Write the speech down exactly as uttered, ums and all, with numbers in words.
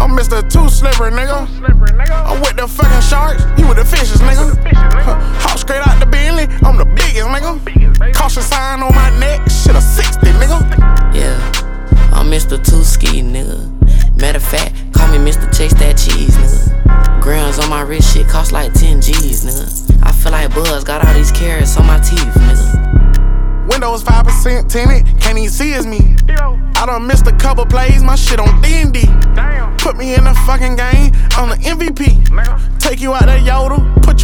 I'm Mister Two Slipper, nigga. I'm with the fucking sharks, you with the fishes, nigga. Hop straight out the Bentley, I'm the biggest, nigga. Caution sign on my neck, shit a sixty, nigga. Yeah, I'm Mister Two Ski, nigga. Matter of fact, call me Mister Chase That Cheese, nigga. Grams on my wrist, shit cost like ten G's, nigga. I feel like Buzz got all these carrots on my teeth, nigga. Windows five percent tinted, can't even see it's me. I done missed a couple plays, my shit on D and D. Put me in the fucking game, I'm the M V P. Take you out that Yoda, put you